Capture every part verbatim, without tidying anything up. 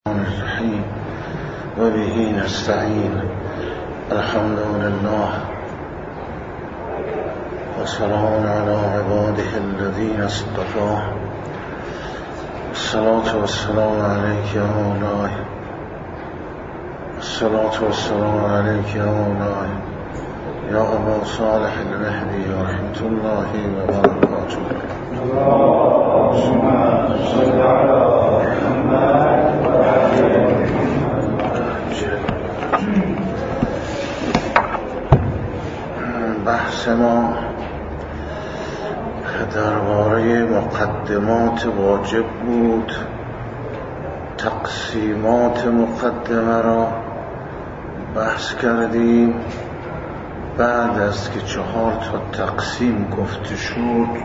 الرحيم وبه نستعين. الحمد لله وسلام على عباده الذين اصطفى. الصلاة والسلام عليك يا مولاي، الصلاة والسلام عليك يا مولاي يا أبا صالح المهدي ورحمة الله وبركاته. اللهم صل على محمد بحث ما درباره مقدمات واجب بود. تقسیمات مقدمه را بحث کردیم. بعد از که چهار تا تقسیم گفته شد،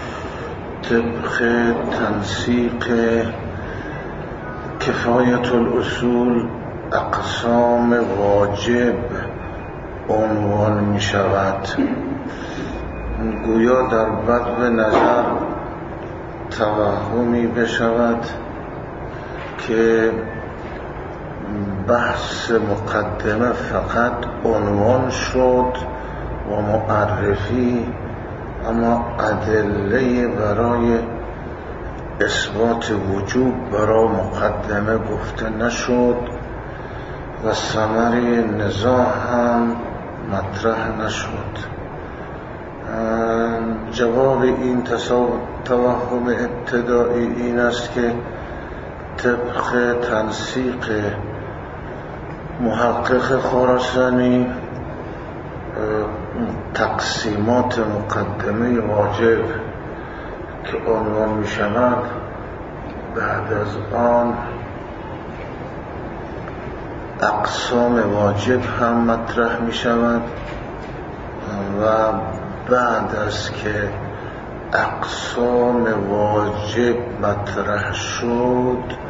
طبق تنسیق کفایت الاصول اقسام واجب عنوان می شود. گویا در بدو نظر توهمی بشود که بحث مقدمه فقط عنوان شد و معرفی، اما ادله برای اثبات وجوب برای مقدمه گفته نشد و ثمره نزاع هم مطرح نشد. جواب این توهم ابتدایی این است که طبق تنسیق محقق خراسانی تقسیمات مقدمه واجب که عنوان می شود، بعد از آن اقسام واجب هم مطرح می شود و بعد از که اقسام واجب مطرح شد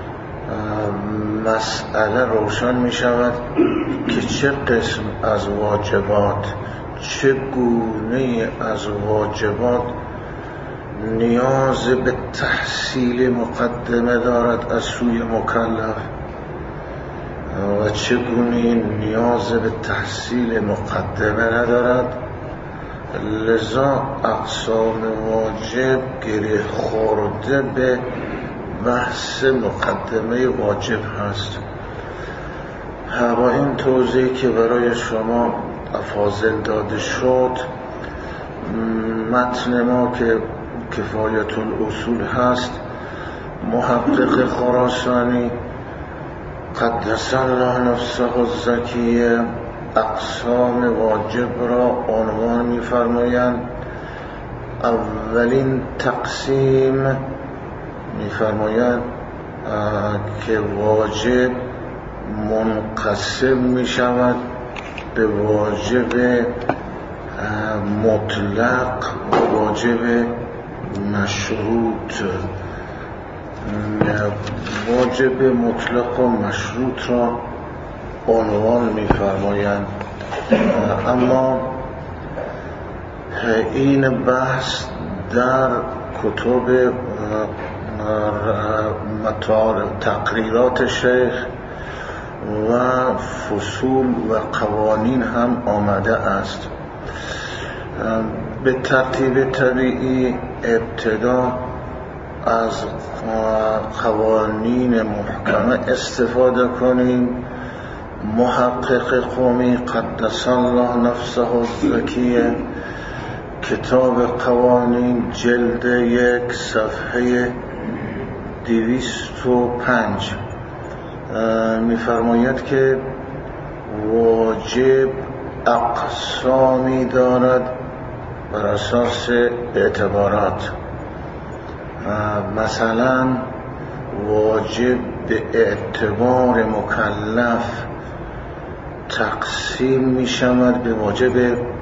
مسئله روشن می شود که چه قسم از واجبات، چه گونه از واجبات نیاز به تحصیل مقدمه دارد از سوی مکلف و چه گونه نیاز به تحصیل مقدمه ندارد. لذا اقسام واجب گره خورده به بحث مقدمه واجب هست. با این توضیح که برای شما افاضل داده شد، متن ما که کفایت الاصول هست، محقق خراسانی قدس الله نفسه الزکیه اقسام واجب را عنوان می فرمایند. اولین تقسیم می فرمایند که واجب منقسم می شود به واجب مطلق و واجب مشروط. واجب مطلق و مشروط را عنوان می فرمایند، اما این بحث در کتب مطالب تقریرات شیخ و فصول و قوانین هم آمده است. به ترتیب طبیعی ابتدا از قوانین محکمه استفاده کنیم. محقق قومی قدس الله نفسه الزکیه کتاب قوانین جلد یک صفحه دویست و پنج می‌فرماید که واجب اقسامی دارد بر اساس اعتبارات. مثلا واجب به اعتبار مکلف تقسیم می شود به واجب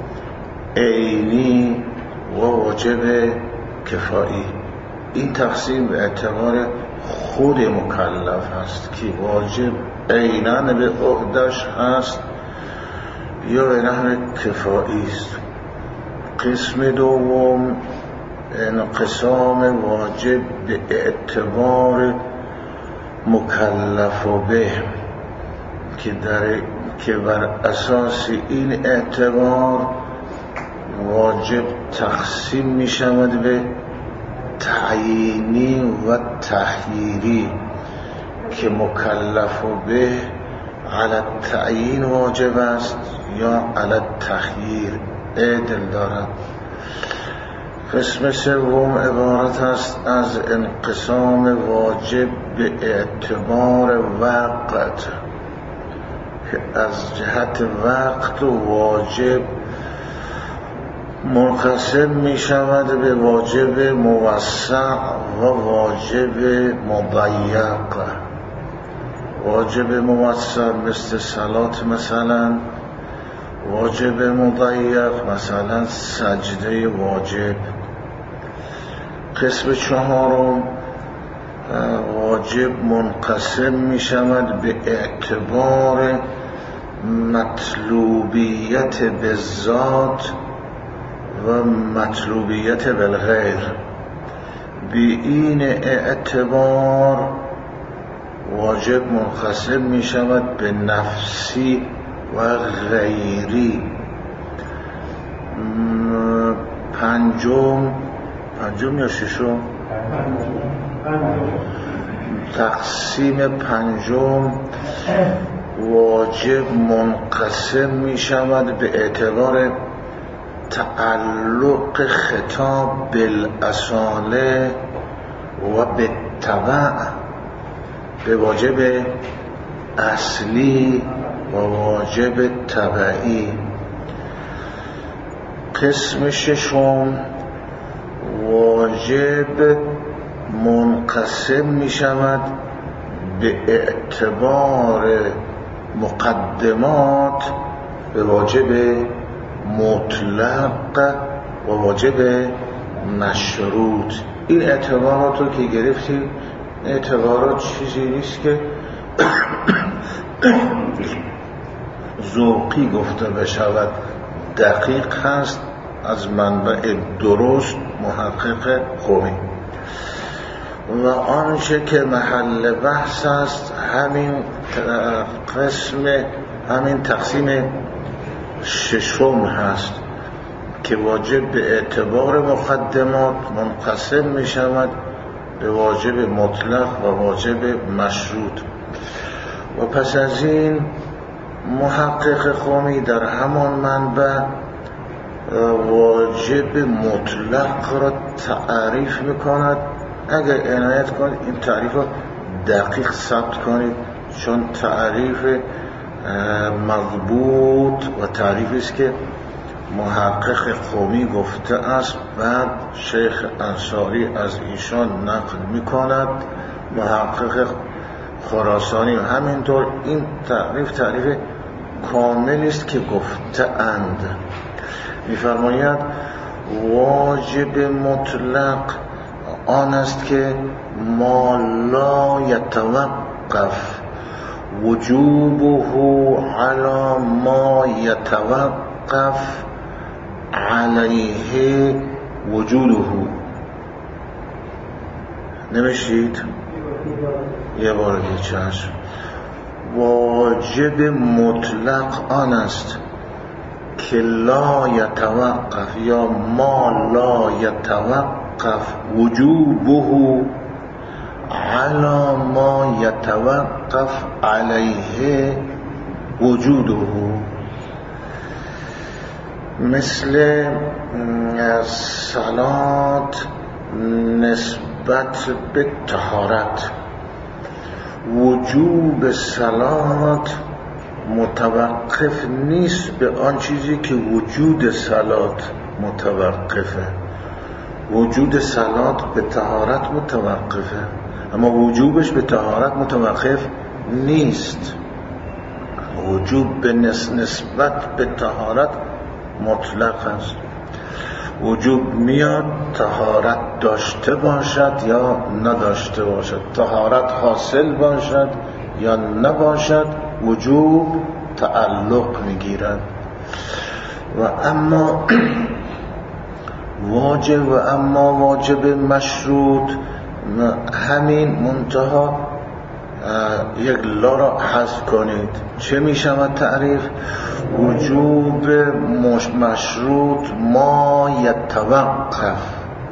عینی و واجب کفایی. این تقسیم به اعتبار خود مکلف هست که واجب عیناً به عهدش هست یا به نحو کفایی است. قسم دوم انقسام واجب به اعتبار مکلف به که در که بر اساس این اعتبار واجب تقسیم می شود به تعیینی و تحییری، که مکلف به علی التعیین واجب است یا علی التحییر عدل دارد. قسم سوم عبارت است از انقسام واجب به اعتبار وقت، که از جهت وقت و واجب منقسم می شود به واجب موسع و واجب مضیق. واجب موسع مثل صلات مثلا، واجب مضیق مثلا سجده واجب. قسم چهارم واجب منقسم می شود به اعتبار مطلوبیت بالذات و مطلوبیت بالغیر. بی این اعتبار واجب منقسم می شود به نفسی و غیری. پنجم پنجم یا ششم تقسیم پنجم واجب منقسم می شود به اعتبار تعلق خطاب بالاصاله و بالتبع به واجب اصلی و واجب تبعی. قسم ششم واجب منقسم می شود به اعتبار مقدمات به واجب مطلق و واجب مشروط. این اعتبارات رو که گرفتیم، اعتبارات چیزی نیست که ذوقی گفته بشود، دقیق هست از منبع درست محقق خوبی. و آنچه که محل بحث است همین قسم همین تقسیم ششم هست که واجب به اعتبار مقدمات منقسم می شود به واجب مطلق و واجب مشروط. و پس از این محقق خومی در همان منبع واجب مطلق را تعریف میکند. اگر عنایت کنید این تعریف را دقیق ثبت کنید، چون تعریف مضبوط و تعریفی است که محقق قومی گفته است، بعد شیخ انصاری از ایشان نقل میکند، محقق خراسانی و همینطور. این تعریف تعریف کاملی است که گفته اند. میفرماید واجب مطلق آن است که ما لا یتوقف وجوبه علی ما یتوقف علیه وجوده. نمیشید؟ یه بار دیگه چشم. واجب مطلق آن است که لا یتوقف یا ما لا یتوقف وجوبه علی ما یتوقف علیه وجوده. مثل صلات نسبت به طهارت، وجوب صلات متوقف نیست به آن چیزی که وجود صلات متوقفه. وجود صلات به طهارت متوقفه، اما وجوبش به طهارت متوقف نیست. وجوب به نسبت به طهارت مطلق است. وجوب میاد طهارت داشته باشد یا نداشته باشد، طهارت حاصل باشد یا نباشد، وجوب تعلق میگیرد. و اما واجب و اما واجب مشروط همین منتها یک لا را حذف کنید چه می شود تعریف؟ وجوب مشروط ما یتوقف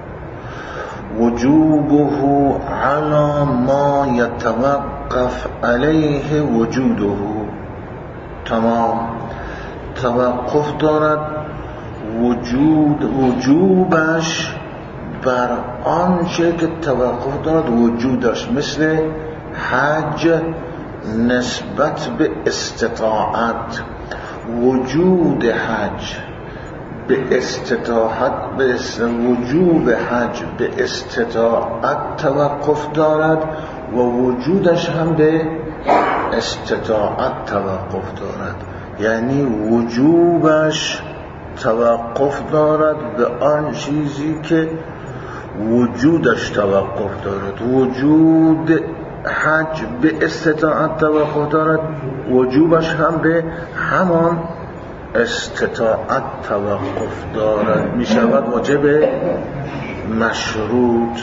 وجوبه على ما یتوقف علیه وجوده. تمام. توقف دارد وجود وجوبش بر آنچه که توقف دارد وجودش، مثل حج نسبت به استطاعت. وجود حج به استطاعت به وجوب حج به استطاعت توقف دارد و وجودش هم به استطاعت توقف دارد، یعنی وجوبش توقف دارد به آن چیزی که وجودش توقف دارد. وجود حج به استطاعت توقف دارد، وجوبش هم به همان استطاعت توقف دارد، می شود واجب مشروط.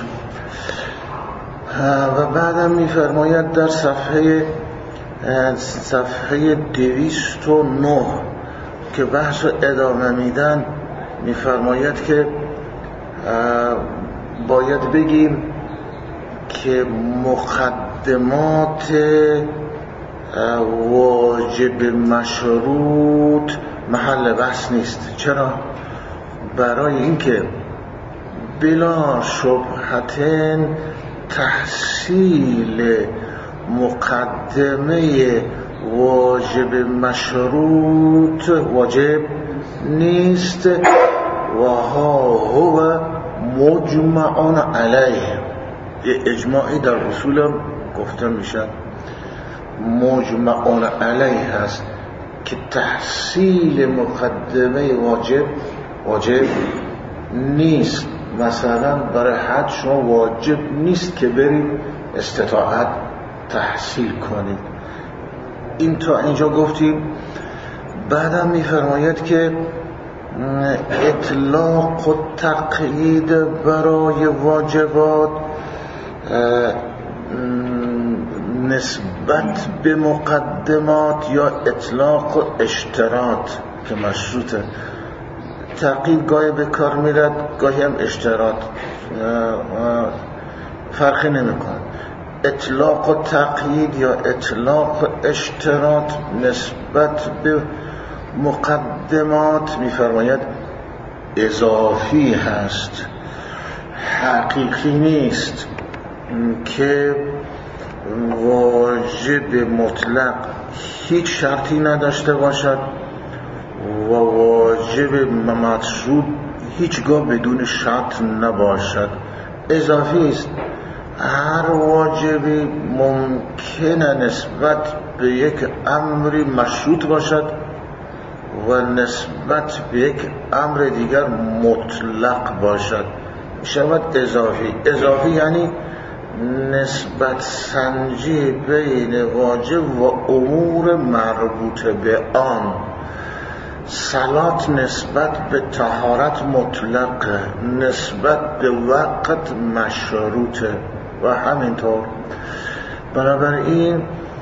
و بعدم می فرماید در صفحه صفحه دویست و نه که بحث ادامه میدن، می فرماید که باید بگیم که مقدمات واجب مشروط محل بحث نیست. چرا؟ برای اینکه بلا شبهتن تحصیل مقدمه واجب مشروط واجب نیست و ها هو مجمع علیه. یه اجماعی در اصول گفته میشه مجمع علیه هست که تحصیل مقدمه واجب واجب نیست. مثلا برای حج شما واجب نیست که برید استطاعت تحصیل کنید. این تا اینجا گفتیم. بعدم میفرماید که اطلاق و تقیید برای واجبات نسبت به مقدمات یا اطلاق و اشتراط که مشروطه. تقیید گاهی به کار میرد، گاهی هم اشتراط، فرقی نمیکنه. اطلاق و تقیید یا اطلاق و اشتراط نسبت به مقدمات میفرماید اضافی هست، حقیقی نیست که واجب مطلق هیچ شرطی نداشته باشد و واجب مشروط هیچگاه بدون شرط نباشد. اضافی است. هر واجبی ممکنه نسبت به یک امری مشروط باشد و نسبت به یک امر دیگر مطلق باشد، شود اضافی. اضافی یعنی نسبت سنجی بین واجب و امور مربوط به آن. صلات نسبت به طهارت مطلق، نسبت به وقت مشروطه و همینطور. بنابراین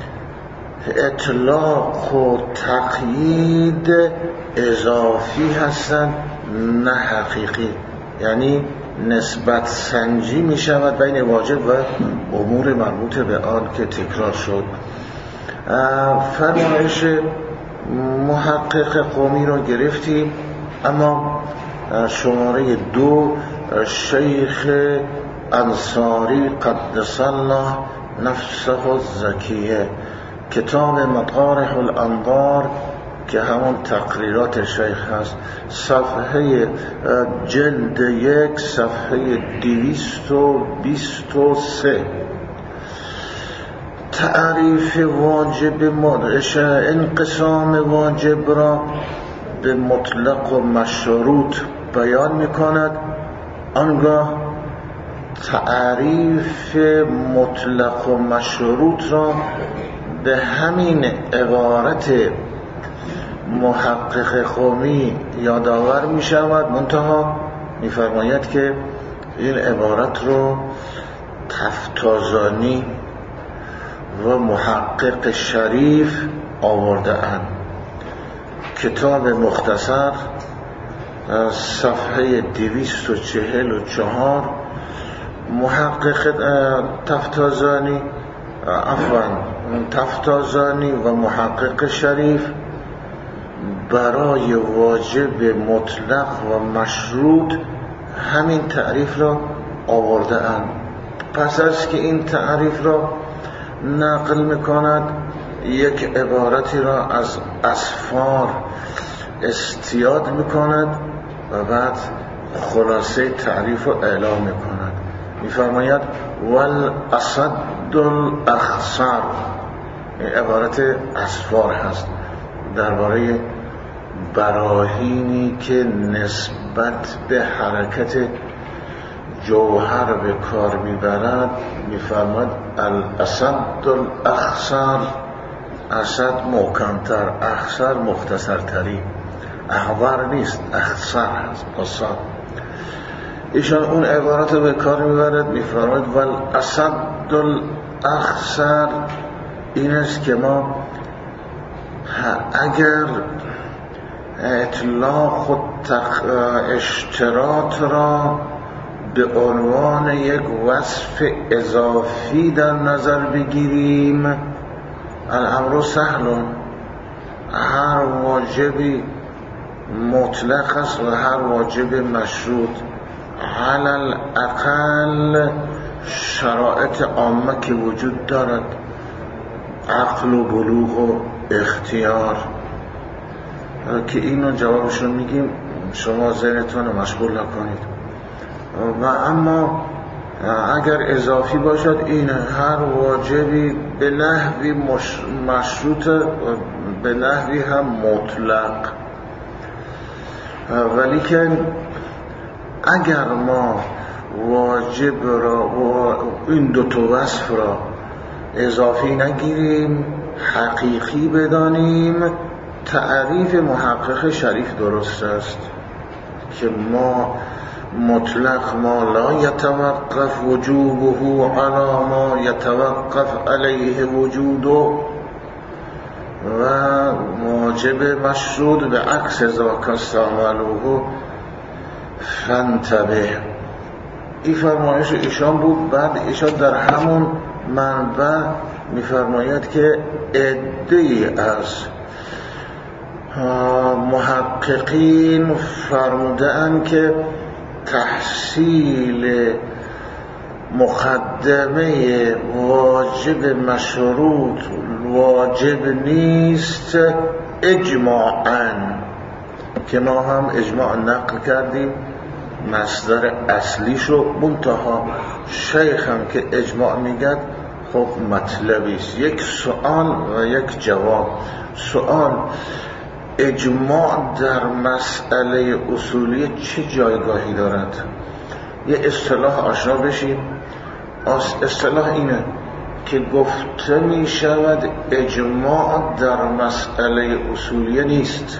اطلاق و تقیید اضافی هستند نه حقیقی، یعنی نسبت سنجی می شود بین واجب و امور مربوط به آن که تکرار شد. فرمایش محقق قومی رو گرفتیم، اما شماره دو شیخ انصاری قدس الله نفسه الزکیه، کتاب مطارح الانظار که همون تقریرات شیخ هست، صفحه جلد یک صفحه دویست و بیست و سه. تعریف واجب مدرش انقسام واجب را به مطلق و مشروط بیان می کند. آنگاه تعریف مطلق و مشروط را به همین عبارت محقق قومی یادآور می شود، منتها می فرماید که این عبارت رو تفتازانی و محقق شریف آورده اند. کتاب مختصر صفحه دویست و چهل و چهار، محقق تفتازانی عفوا تفتازانی و محقق شریف برای واجب مطلق و مشروط همین تعریف را آورده اند. پس از که این تعریف را نقل میکند، یک عبارتی را از اسفار استیاد میکند و بعد خلاصه تعریف را اعلام میکند. میفرماید والاسد الاخصر، این عبارت اسفار هست درباره براهینی که نسبت به حرکت جوهر به کار میبرد. میفرماید الاسد الاخصر، اسد محکمتر، اخصر مختصرتری، احور نیست، اخصر هست اصاد. ایشان اون عبارت به کار میبرد، میفرماید والاسد الاخصر این است که ما اگر اطلاق و اشتراط را به عنوان یک وصف اضافی در نظر بگیریم، الامر سهل، هر واجبی مطلق است و هر واجب مشروط. علل اقل شرایط عامه که وجود دارد، عقل و بلوغ و اختیار، که اینو جوابشون میگیم، شما ذهنتون رو مشغول نکنید. و اما اگر اضافی باشد، این هر واجبی به نحوی مشروط به نحوی هم مطلق. ولی که اگر ما واجب را و این دو تا وصف را اضافی نگیریم، حقیقی بدانیم، تعریف محقق شریف درست است که ما مطلق ما لا یتوقف وجوبه علی ما یتوقف علیه وجوده، و واجب مشروط به عکس ذاک استعمالوه فانتبه. این فرمایش ایشان بود. بعد ایشان در همون منبع میفرماید که عده‌ای از محققین فرمودند که تحصیل مقدمه واجب مشروط واجب نیست اجماعاً، که ما هم اجماع نقل کردیم مصدر اصلیشو. منتها شیخ هم که اجماع میگد، خب مطلبیست، یک سوال و یک جواب. سوال: اجماع در مسئله اصولی چه جایگاهی دارد؟ یه اصطلاح آشنا بشیم. اصطلاح اینه که گفته می شود اجماع در مسئله اصولی نیست.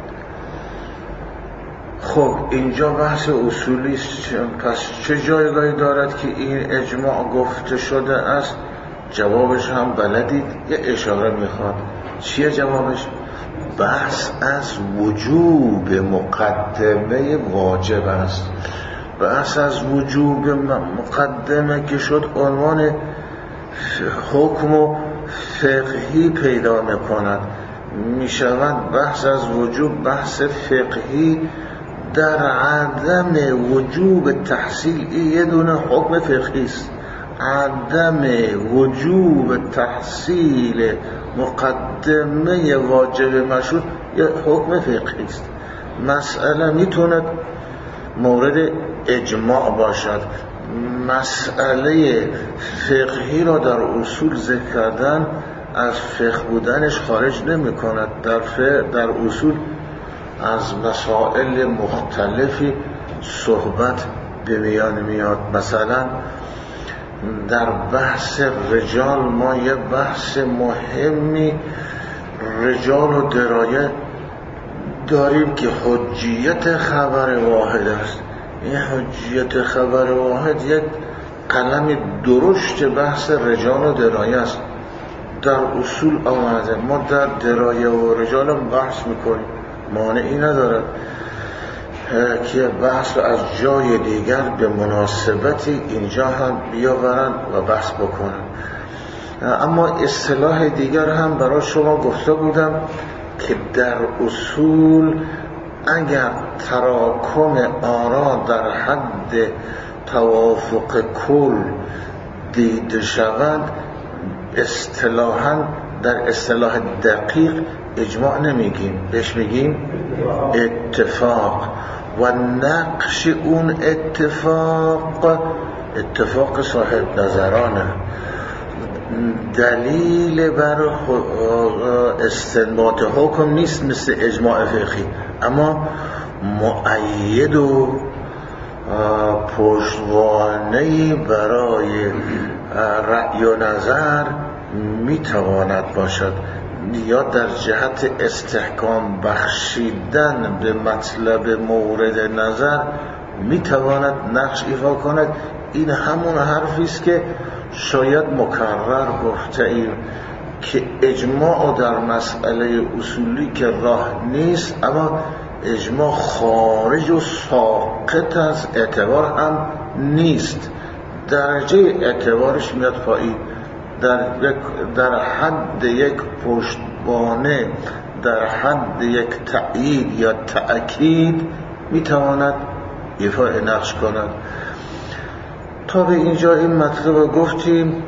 خب اینجا بحث اصولی است، پس چه جایگاهی دارد که این اجماع گفته شده است؟ جوابش هم بلدید، یه اشاره میخواد. چیه جوابش؟ بحث از وجوب مقدمه واجب است. بحث از وجوب مقدمه که شد عنوان حکم و فقهی پیدا میکند. میشود بحث از وجوب بحث فقهی در عدم وجوب تحصیل. این یه دونه حکم فقهی است. عدم وجوب تحصیل مقدمه واجب مشروط یه حکم فقهی است. مسئله میتونه مورد اجماع باشد. مسئله فقهی را در اصول ذکر کردن از فقه بودنش خارج نمی کند. در فقه در اصول از مسائل مختلفی صحبت به میان میاد. مثلا در بحث رجال ما یه بحث مهمی رجال و درایه داریم که حجیت خبر واحد است. این حجیت خبر واحد یک قلم درشت بحث رجال و درایه است. در اصول آمده. ما در درایه و رجال هم بحث میکنیم، مانعی نداره که بحث رو از جای دیگر به مناسبتی اینجا هم بیاورن و بحث بکنن. اما اصطلاح دیگر هم برای شما گفته بودم که در اصول اگر تراکم آرا در حد توافق کل دیده شود، اصطلاحاً در اصطلاح دقیق اجماع نمیگیم، بهش میگیم اتفاق. و نقش اون اتفاق اتفاق صاحب نظرانه، دلیل بر استنباط حکم نیست مثل اجماع فقهی، اما مؤید و پشتوانه‌ای برای رأی و نظر میتواند باشد، یا در جهت استحکام بخشیدن به مطلب مورد نظر میتواند نقش ایفا کند. این همون حرفی است که شاید مکرر گفته ایم که اجماع در مسئله اصولی که راه نیست، اما اجماع خارج و ساقط از اعتبار هم نیست، درجه اعتبارش میاد پایین، در, در حد یک پشتوانه، در حد یک تأیید یا تأکید میتواند ایفای نقش کند. تا به اینجا این مطلب گفتیم.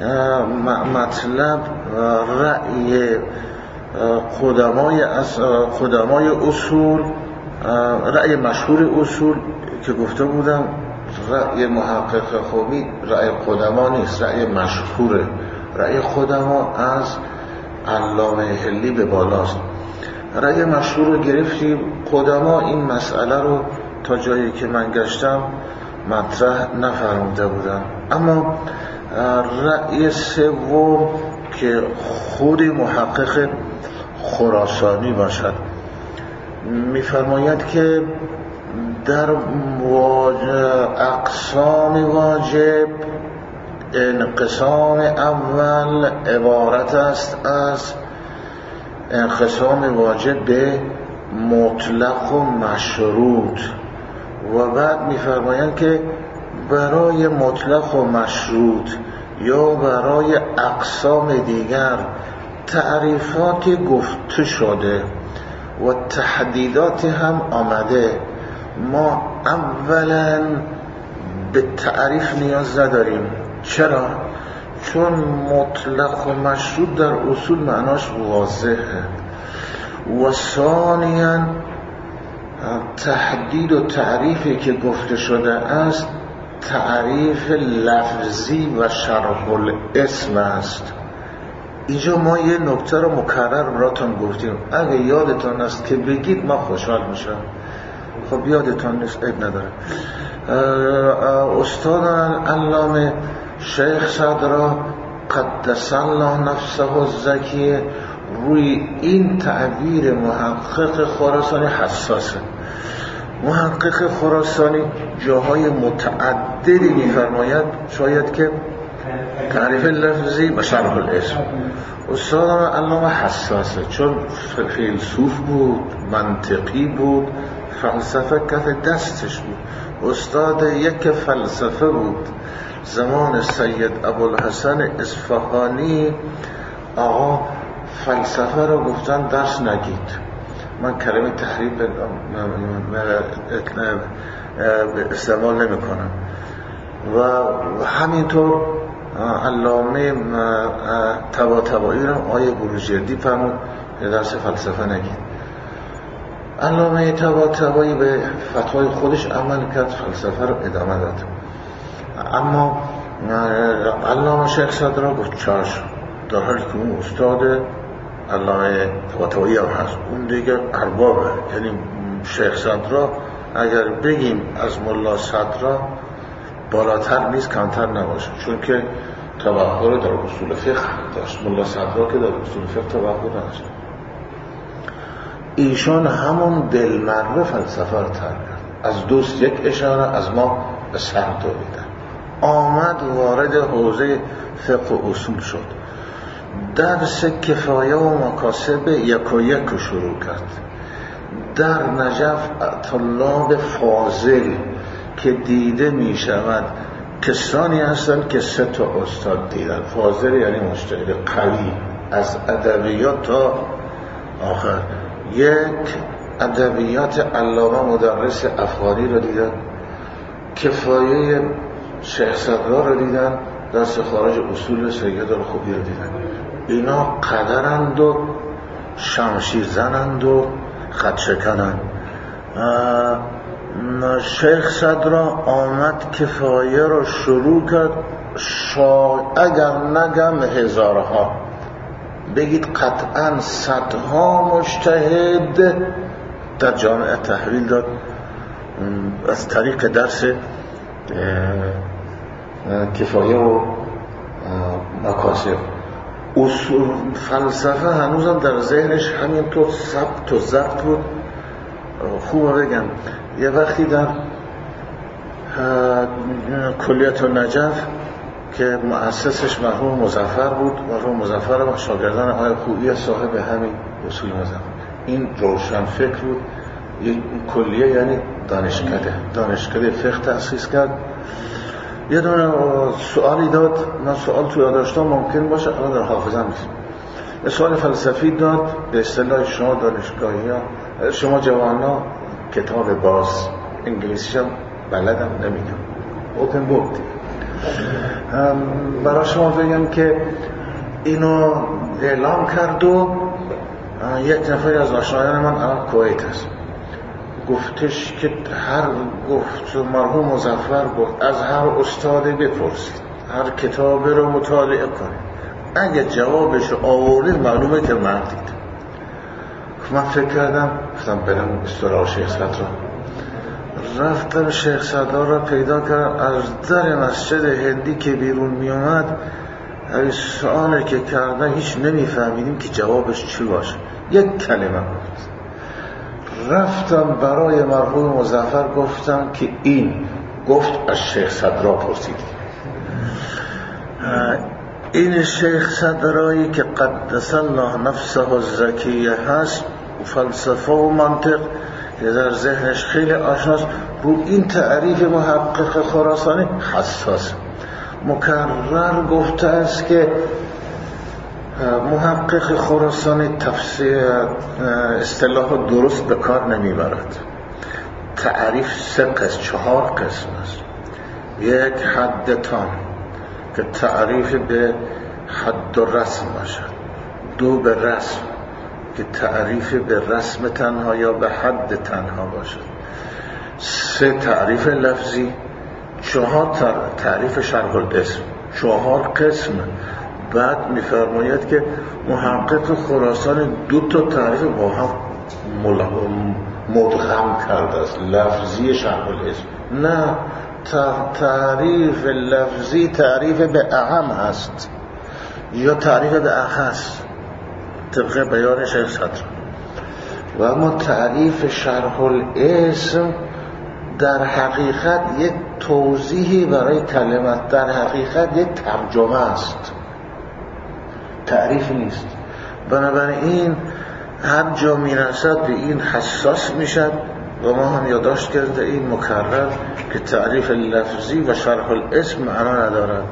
مطلب رأی قدمای از قدمای اصول، رأی مشهور اصول که گفته بودم، رأی محقق خوبی رأی قدما نیست، رأی مشهوره. رأی قدما از علامه حلی به بالاست. رأی مشهور رو گرفتیم. قدما این مسئله رو تا جایی که من گشتم مطرح نفرموده بودم. اما رأی سوم که خود محقق خراسانی باشد، میفرماید که در اقسام واجب انقسام اول عبارت است از انقسام واجب به مطلق و مشروط، و بعد میفرمایند که برای مطلق و مشروط یا برای اقسام دیگر تعریفات گفته شده و تحدیدات هم آمده. ما اولا به تعریف نیاز نداریم. چرا؟ چون مطلق و مشروط در اصول معناش واضحه. و ثانیا تحدید و تعریفی که گفته شده است تعریف لفظی و شرح الاسم است. اینجا ما یه نکته رو مکرر براتون گفتیم، اگه یادتون است که بگید ما خوشحال میشم. خب یادتون نیست، عیب نداره. استاد علامه شیخ صدرا قدس الله نفسه الزکیه روی این تعبیر محقق خراسانی حساسه. محقق خراسانی جاهای متعددی میفرماید، شاید که تعریف لفظی و شرح الاسم. استاد علامه حساسه، چون فیلسوف بود، منطقی بود، فلسفه کف دستش بود. استاد یک فلسفه بود. زمان سید ابوالحسن اصفهانی آقا فلسفه رو گفتن درس نگید. من کلمه تحریف استعمال نمی کنم. و همینطور علامه طباطبایی رو آیه بروجردی فرمود درس فلسفه نگید. علامه طباطبایی به فتوای خودش عمل کرد، فلسفه رو ادامه داد. اما علامه شیخ صدرا گفت چاش، در حالی که اون استاد علامه طباطبایی هم هست، اون دیگه اربابه. یعنی شیخ صدرا اگر بگیم از ملا صدرا بالاتر نیست، کمتر نباشه، چون که طبقه رو در اصول فقه داشت. ملا صدرا که در اصول فقه طبقه داشت. ایشان همون دلمره فلسفه رو ترک کرد. از دوست یک اشاره از ما به سر دویدن. آمد وارد حوزه فقه و اصول شد. درس کفایه و مکاسب یک و یک شروع کرد. در نجف طلاب فاضل که دیده می شود کسانی هستند که سه تا استاد دیدن. فاضل یعنی مجتهد قوی از ادبیات تا آخر. یک ادبیات علامه مدرس افغانی رو دیدن، کفایه شیخ صدرا رو دیدن، درس خارج اصول سید الخوئی رو دیدن. اینا قدرند و شمشیر زنند و خط شکنند. شیخ صدرا آمد کفایه رو شروع کرد، شاید اگر نگم هزارها، بگید قطعا صدها مجتهد در جامعه تحویل داد از طریق درس کفایه و مکاسب. اصول فلسفه هنوزم در ذهنش همینطور ثبت و ضبط بود. خوبه بگم یه وقتی در کلیت النجف که مؤسسش مرحوم مظفر بود، مرحوم مظفر و شاگردان آقای خویی صاحب همین اصول مذهب، این روشن فکر بود. یک کلیه یعنی دانشکده دانشکده فقه تأسیس کرد. یه دونه سوالی داد، من سوال تو یادداشتم ممکن باشه الان در حافظم نیست. یه سوال فلسفی داد، به اصطلاح شما دانشگاهی ها، شما جوانا کتاب باز، انگلیسیش هم بلدم نمیگم، اوپن بوک. برای شما بگم که اینو اعلام کرد و یک نفری از آشنایان من الان کویت هست، گفتش که هر گفت مرحوم مظفر گفت از هر استادی بپرسید، هر کتاب رو مطالعه کنید، اگه جوابش آورید معلومه که مرد دید. من فکر کردم گفتم برم استراحه شیخ صدرا. رفتم شیخ صدرا را پیدا کردم، از در مسجد هندی که بیرون می اومد این سوالی که کردن هیچ نمیفهمیدیم که جوابش چی باشه. یک کلمه گفت. رفتم برای مرحوم مظفر گفتم که این گفت از شیخ صدرا پرسید. این شیخ صدرایی که قدس الله نفسه الزکیه هست و فلسفه و منطق که در ذهنش خیلی آشناست، رو این تعریف محقق خراسانی حساس. مکرر گفته است که محقق خراسانی تفسیر اصطلاح درست به کار نمیبرد. تعریف سه قسم، چهار قسم است. یک حد تام که تعریف به حد و رسم باشد. دو به رسم که تعریف به رسم تنها یا به حد تنها باشد. سه تعریف لفظی. چهار تعریف شرح الاسم. چهار قسم. بعد میفرماید که محقق خراسان دو تا تعریف با هم مدغم کرده است، لفظی شرح الاسم. نه، تعریف لفظی تعریف به اهم هست یا تعریف به اخص طبق بیان شیخ صدرا، و اما تعریف شرح الاسم در حقیقت یک توضیحی برای کلمات، در حقیقت یک ترجمه است، تعریف نیست. بنابراین هر جا میرسد به این حساس میشد و ما هم یادداشت کرده این مکرر که تعریف لفظی و شرح الاسم معنا ندارد.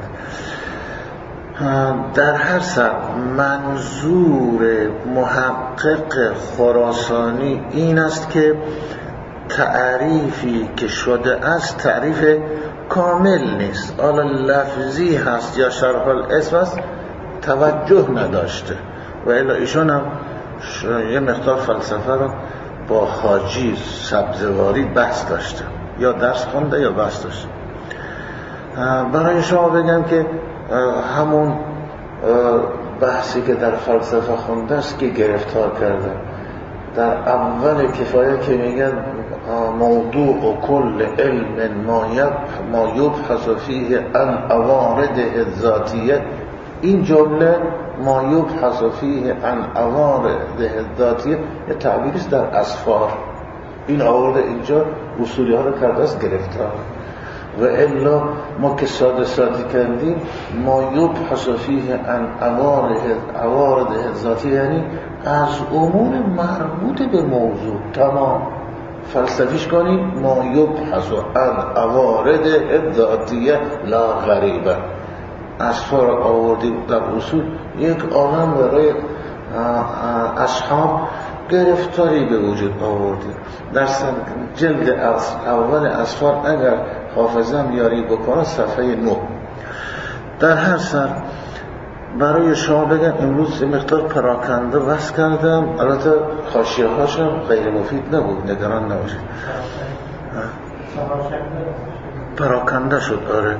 در هر سر منظور محقق خراسانی این است که تعریفی که شده است تعریف کامل نیست، حالا لفظی هست یا شرح الاسم است توجه نداشته. و الا ایشون هم یه مقدار فلسفه رو با حاجی سبزواری بحث داشته، یا درس خونده یا بحث داشته. برای شما بگم که همون بحثی که در فلسفه خونده است که گرفتار کرده. در اول کفایه که میگن موضوع و کل علم ما یبحث فیه عن عوارضه الذاتیه، این جمله ما یبحث فیه عن عوارضه الذاتیه یه تعبیریست در اسفار. این آورده اینجا اصولی ها رو کرده است گرفتار. و الا ما که ساده ساده کردیم ما یبحث فیه عن عوارض ذاتی، یعنی از امور مربوط به موضوع. تمام فلسفیش کنیم ما یبحث عن عوارض ذاتیه لا غریبه. اسفار آوردیم در اصول یک عالم برای اصحاب گرفتاری به وجود آوردیم. در جلد اول اسفار اگر حافظم یاری بکنه صفحه نه. در هر سر برای شما بگم امروز مقدار پراکنده وصل کردم، البته حاشیه هاشم غیر مفید نبود، نگران نباشید. پراکنده شد. آره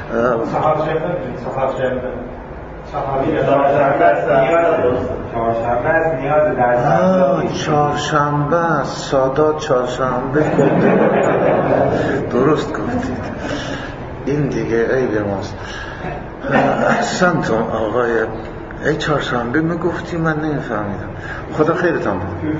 چهارشنبه است، سادات چهارشنبه درست گفتید. این دیگه عیب ماست. احسنتون آقای، ای چهارشنبه میگفتی من نمیفهمیدم. خدا خیرتان بده.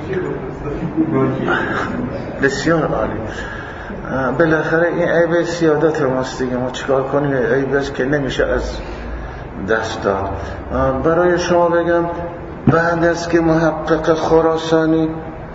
بسیار عالی. بالاخره این عیب سیادت ماست دیگه، ما چیکار کنیم؟ عیب است که نمیشه از دست داد. برای شما بگم بعد از که محقق خراسانی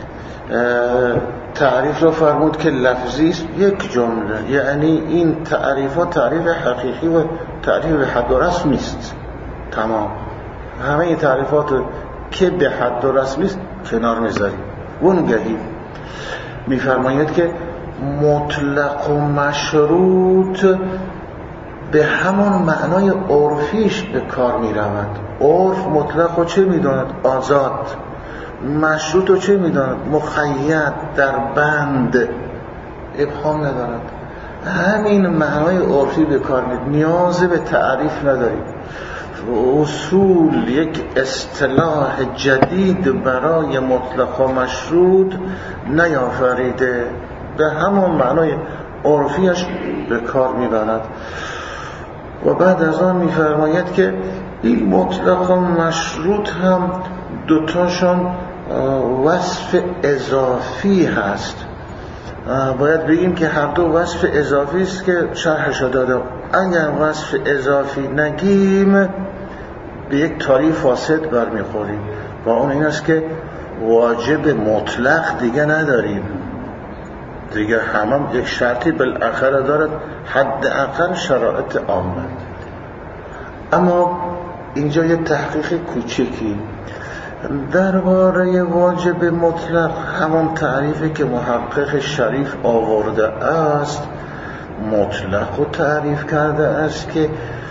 تعریف رو فرمود که لفظی است، یک جمله، یعنی این تعریفات تعریف حقیقی و تعریف حد و رسم نیست. تمام همه این تعریفات که به حد و رسم نیست کنار میذاریم. اونگهی میفرماید که مطلق و مشروط به همون معنای عرفیش به کار می رود. عرف مطلق و چه می داند؟ آزاد. مشروط و چه می داند؟ مقید، در بند، ابهام ندارد. همین معنای عرفی به کار می، نیاز به تعریف نداریم. اصول یک اصطلاح جدید برای مطلق و مشروط نیافریده، به همون معنای عرفیش به کار می برد. و بعد از آن می‌فرماید که این مطلق و مشروط هم دوتاشون وصف اضافی هست. باید بگیم که هر دو وصف اضافی است که شرحش داده. اگر وصف اضافی نگیم به یک تعریف فاسد برمیخوریم و اون این است که واجب مطلق دیگه نداریم دیگه، همم یک شرطی بالاخره دارد، حداقل شرایط عامه. اما اینجا یک تحقیق کوچکی درباره واجب مطلق، همون تعریفی که محقق شریف آورده است، مطلق و تعریف کرده است که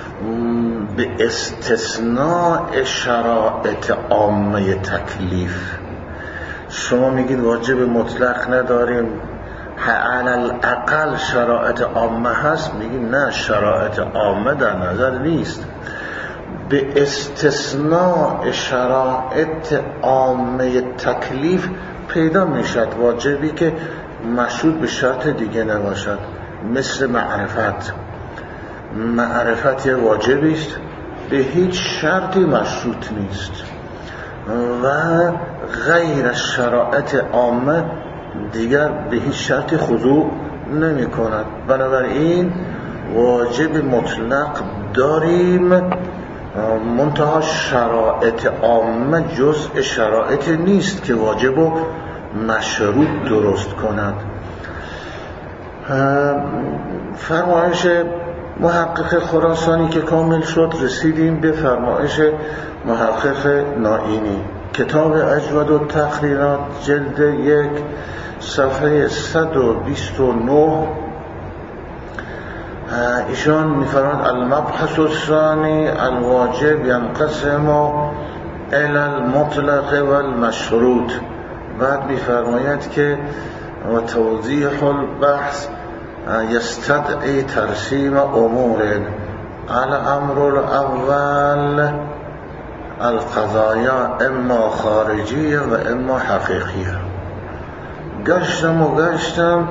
به استثناء شرایط عامه تکلیف. شما میگید واجب مطلق نداریم، علل اقل شرایط عامه هست، میگیم نه، شرایط عامه در نظر نیست. به استثناء شرایط عامه تکلیف پیدا میشد واجبی که مشروط به شرط دیگه نباشد، مثل معرفت. معرفت یه واجبی است، به هیچ شرطی مشروط نیست و غیر شرایط عامه دیگر به هیچ شرطی خضوع نمی کند. بنابراین واجب مطلق داریم، منتها شرایط عامه جزء شرایط نیست که واجب و مشروط درست کند. فرمایش محقق خراسانی که کامل شد، رسیدیم به فرمایش محقق نائینی. کتاب اجود و تقریرات جلد یک صفحه صد و بیست و نه ایشان می‌فرماید المبحث الثانی الواجب ینقسم الی المطلق و المشروط. بعد می‌فرماید که و توضیح البحث یستدعی ترسیم امور الامر الاول القضایا اما خارجی و اما حقیقی. گشتم و گشتم،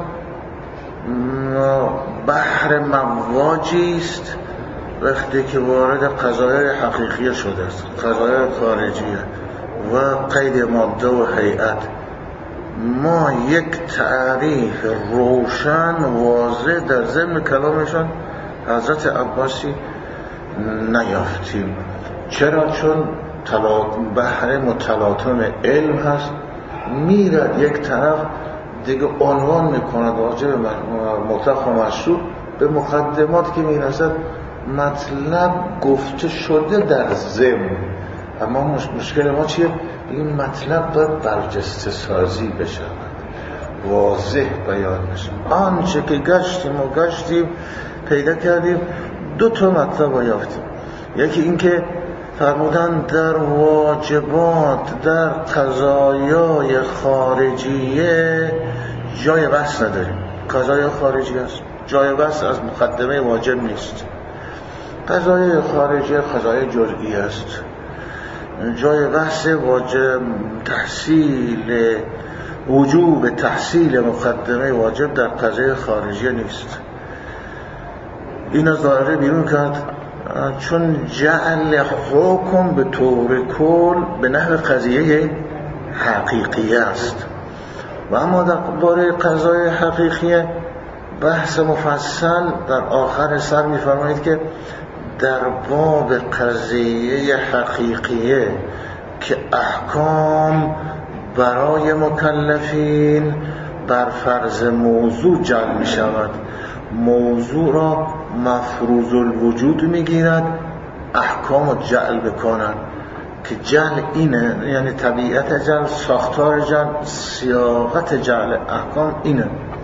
بحر مواجی است وقتی که وارد قضایای حقیقی شده است، قضایای خارجی و قید ماده و هیئت. ما یک تعریف روشن واضح در ضمن کلامشان حضرت عباسی نیافتیم. چرا؟ چون بحر متلاطم علم هست، میرد یک طرف دیگه عنوان میکند راجع به مطلق و مشروط، به مقدمات که میرسد مطلب گفته شده در ضمن. اما مش... مشکل ما چیه؟ این مطلب باید برجسته سازی بشه، واضح بیان بشه. آنچه که گشتیم و گشتیم پیدا کردیم دو تا مطلب رو یافتیم. یکی این که فرمودن در واجبات در قضایای خارجیه جای بحث نداریم. قضایای خارجی هست، جای بحث از مقدمه واجب نیست. قضایای خارجی قضایای جزئی است، جای بحث واجب تحصیل وجوب تحصیل مقدمه واجب در قضای خارجی نیست. این از دایره بیرون کرد، چون جعل حکم به طور کل به نحو قضیه حقیقی است. و اما در باره قضای حقیقی بحث مفصل در آخر سر می‌فرمایید که در باب قضیه حقیقیه که احکام برای مکلفین بر فرض موضوع جعل می شود، موضوع را مفروض الوجود می گیرد، احکام را جعل بکنند که جعل اینه، یعنی طبیعت جعل، ساختار جعل، سیاقت جعل احکام اینه.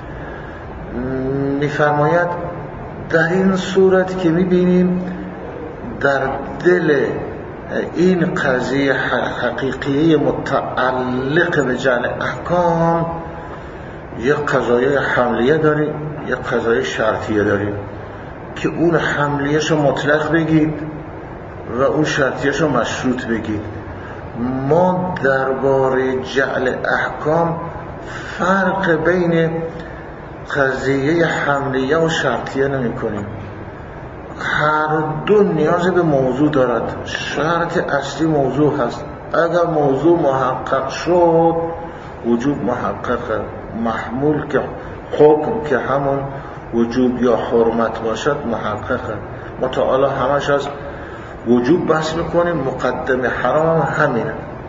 می فرماید در این صورت که می بینیم در دل این قضیه حقیقی متعلق به جعل احکام یک قضایه حملیه داریم، یک قضایه شرطیه داریم که اون حملیه‌ش رو مطلق بگید و اون شرطیه‌ش رو مشروط بگید. ما درباره جعل احکام فرق بین قضیه حملیه و شرطیه نمی کنیم. هر دو نیاز به موضوع دارد. شرط اصلی موضوع هست. اگر موضوع محقق شد وجوب محقق، محمول که حکم که همون وجوب یا حرمت باشد محقق. متعالی همش از وجوب بحث میکنیم، مقدم حرام همینه.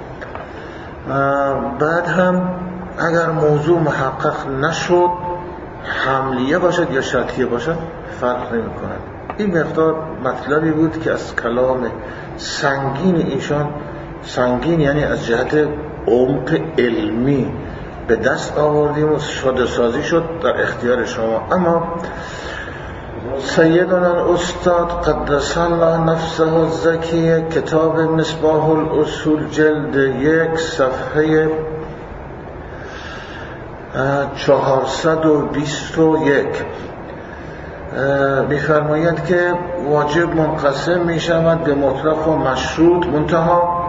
بعد هم اگر موضوع محقق نشد حملیه باشد یا شرطیه باشد فرق نمی کند. این مقدار مطلبی بود که از کلام سنگین ایشان، سنگین یعنی از جهت عمق علمی، به دست آوردیم و شده سازی شد در اختیار شما. اما سیدنا استاد قدس الله نفسه الزکیه کتاب مصباح الاصول جلد یک صفحه چهارصد و بیست و یک می‌فرماید که واجب منقسم می‌شود به مطلق و مشروط، منتها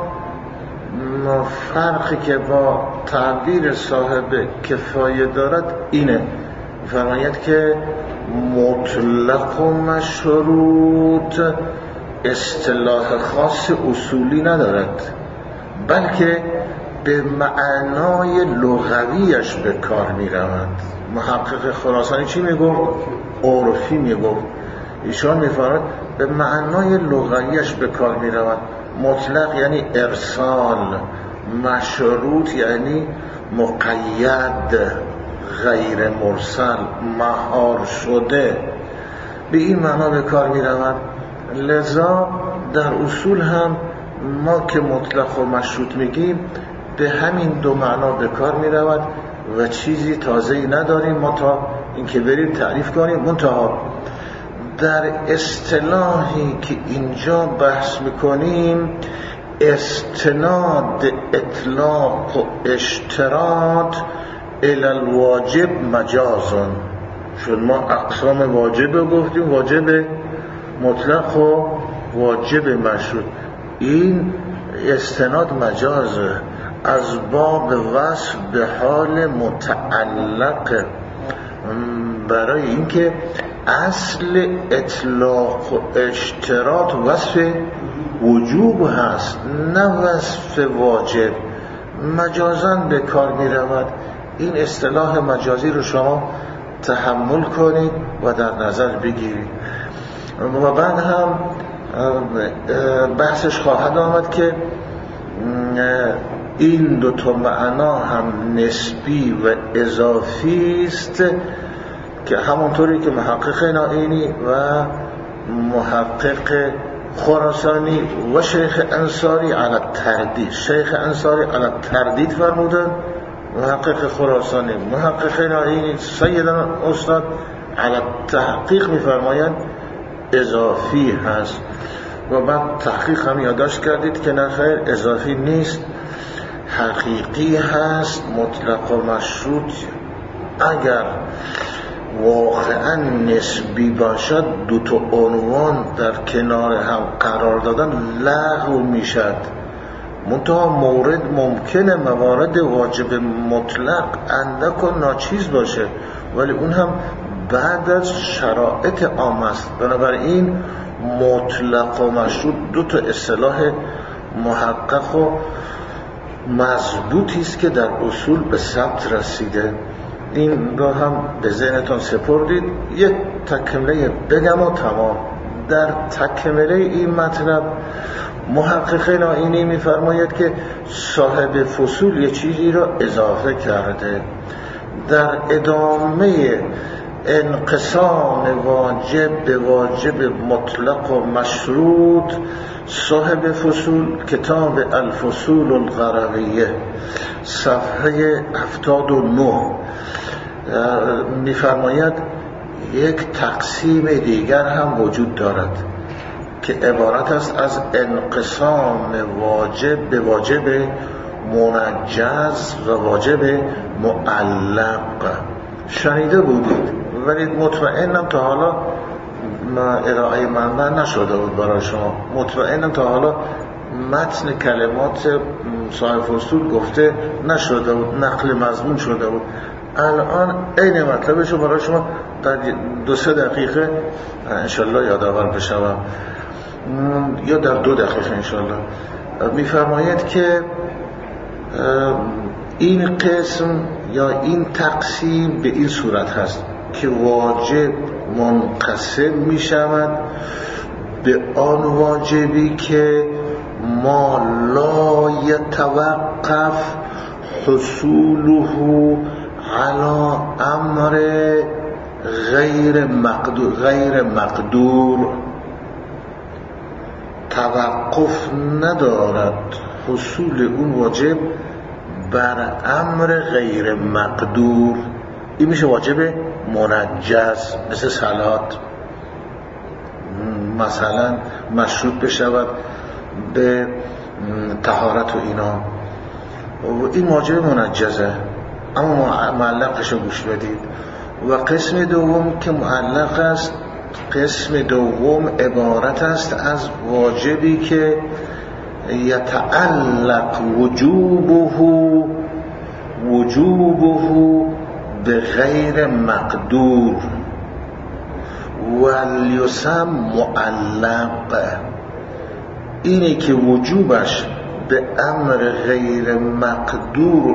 فرقی که با تعبیر صاحب کفایه دارد اینه، می‌فرماید که مطلق و مشروط اصطلاح خاص اصولی ندارد، بلکه به معنای لغویش به کار می رود. محقق خراسانی چی می گفت؟ عرفی می گفت. ایشان می فرماید به معنای لغویش به کار می رود. مطلق یعنی ارسال، مشروط یعنی مقید، غیر مرسل، مهار شده، به این معنا به کار می رود. لذا در اصول هم ما که مطلق و مشروط میگیم به همین دو معنا به کار می رود و چیزی تازه‌ای نداریم ما تا اینکه بریم تعریف کنیم. منتها در اصطلاحی که اینجا بحث میکنیم استناد اطلاق و اشتراط الی الواجب مجازن، چون ما اقسام واجب رو گفتیم، واجب مطلق و واجب مشروط. این استناد مجازه از باب وصف به حال متعلق، برای اینکه اصل اطلاق و اشتراط وصف وجوب هست نه وصف واجب. مجازن به کار می رود. این اصطلاح مجازی رو شما تحمل کنید و در نظر بگیرید. و بعد هم بحثش خواهد آمد که این دو تا معنا هم نسبی و اضافی است، که همونطوری که محقق نائینی و محقق خراسانی و شیخ انصاری علی التردید، شیخ انصاری علی التردید فرمودن، محقق خراسانی محقق نائینی سیدنا استاد علی التحقیق میفرمایند اضافی هست. و بعد تحقیق هم یادداشت کردید که نه خیر، اضافی نیست، حقیقی هست، مطلق و مشروط اگر واقعا نسبی باشد دو تا عنوان در کنار هم قرار دادن لغو میشد. منتها مورد ممکنه موارد واجب مطلق اندک و ناچیز باشه، ولی اون هم بعد از شرایط عام است. بنابراین مطلق و مشروط دو تا اصطلاح محقق و مضبوطی است که در اصول به ثبت رسیده. این را هم به ذهنتان سپردید. یک تکمله بگم و تمام. در تکمله این مطلب محقق نائینی میفرماید که صاحب فصول یه چیزی را اضافه کرده. در ادامه انقسام واجب به واجب مطلق و مشروط صاحب فصول کتاب الفصول القرویه صفحه هفتاد و نه میفرماید یک تقسیم دیگر هم وجود دارد که عبارت است از انقسام واجب به واجب منجز و واجب معلق. شنیده بودید ولی مطمئنم تا حالا ارائه منبع نشده بود برای شما. مطمئنم تا حالا متن کلمات صاحب فصول گفته نشده بود، نقل مضمون شده بود. الان این مطلبش رو برای شما در دو سه دقیقه انشالله یادآور بشم، یا در دو دقیقه انشالله. میفرماید که این قسم یا این تقسیم به این صورت هست که واجب منقسم می شود به آن واجبی که ما لا یتوقف حصوله علی امر غیر مقدور غیر مقدور توقف ندارد حصول اون واجب بر امر غیر مقدور. این میشه واجب منجز، مثل صلات مثلا مشروط بشود به طهارت و اینا، این واجب منجزه، اما معلقش رو گوش بدید. و قسم دوم که معلق است، قسم دوم عبارت است از واجبی که یتعلق وجوبه وجوبه به غیر مقدور والیسم معلق. اینی که وجوبش به امر غیر مقدور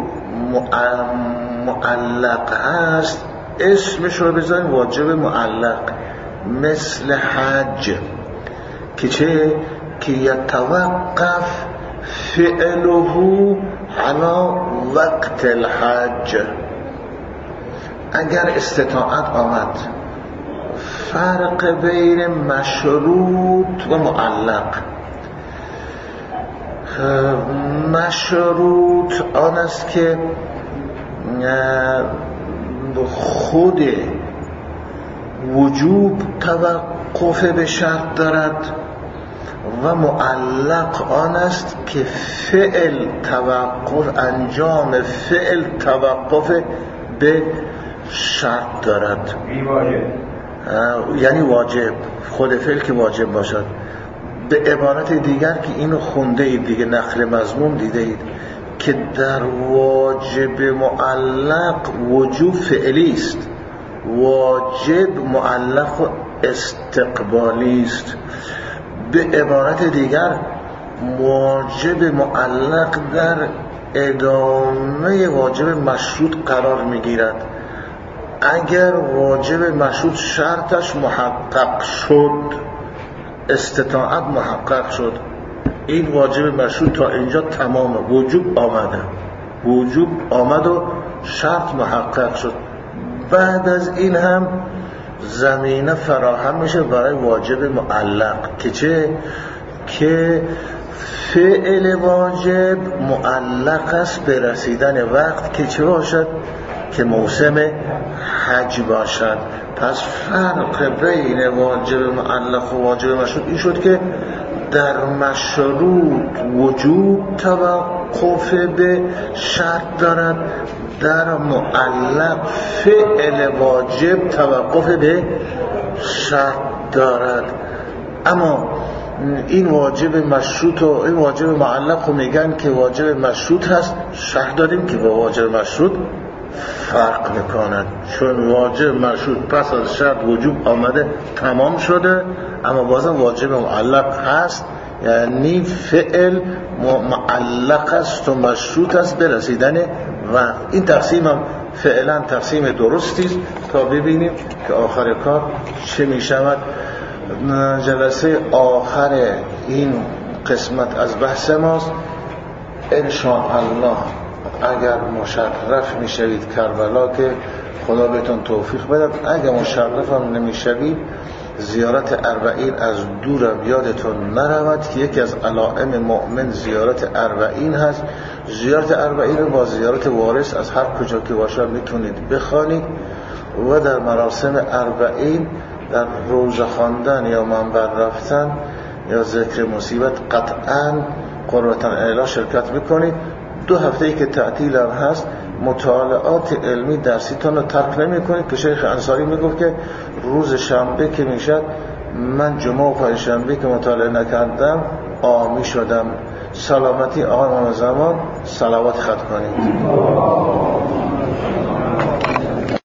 معلق هست اسمش رو بذاریم واجب معلق، مثل حج که چه؟ که یتوقف فعله علی وقت الحج. اگر استطاعت آمد، فرق بین مشروط و معلق. مشروط آن است که خود وجوب توقف به شرط دارد و معلق آن است که فعل توقف، انجام فعل توقف به شرط دارد، یعنی واجب، خود فعل که واجب باشد. به عبارت دیگر که اینو خونده اید دیگه، نقل مضمون دیده اید که در واجب معلق وجوب فعلی است، واجب معلق و استقبالی است. به عبارت دیگر واجب معلق در ادامه واجب مشروط قرار میگیرد. اگر واجب مشروط شرطش محقق شد، استطاعت محقق شد، این واجب مشروط تا اینجا تمامه، وجوب آمده، وجوب آمد و شرط محقق شد. بعد از این هم زمینه فراهم میشه برای واجب معلق که چه؟ که فعل واجب معلق است به رسیدن وقت که چه باشد؟ که موسم حج باشد. پس فرق بین واجب معلق و واجب مشروط این شد که در مشروط وجوب توقف به شرط دارد، در معلق فعل واجب توقف به شرط دارد. اما این واجب مشروط و این واجب معلق رو میگن که واجب مشروط هست. شرح داریم که با واجب مشروط فرق میکنند، چون واجب مشروط پس از شرط وجوب آمده تمام شده، اما بازم واجب معلق هست، یعنی فعل معلق است و مشروط است به رسیدن وقت. این تقسیم هم فعلا تقسیم درستی است تا ببینیم که آخر کار چه می شود. جلسه آخر این قسمت از بحث ماست. انشاءالله اگر مشرف می شوید کربلا که خدا بهتون توفیق بدد، اگر مشرف هم نمی شوید زیارت اربعین از دورم یادتون نرود که یکی از علائم مؤمن زیارت اربعین هست. زیارت اربعین رو با زیارت وارث از هر کجا که باشد میتونید بخوانید و در مراسم اربعین در روزه خواندن یا منبر رفتن یا ذکر مصیبت قطعاً قربتاً اعلی شرکت بکنید. دو هفته ای که تعطیل هم هست مطالعات علمی درسیتون رو ترک نمی کنید که شیخ انصاری میگفت که روز شنبه که میشد من جمعه و پنجشنبه که مطالعه نکردم آمی شدم. سلامتی آقای امام زمان، صلوات خط کنید.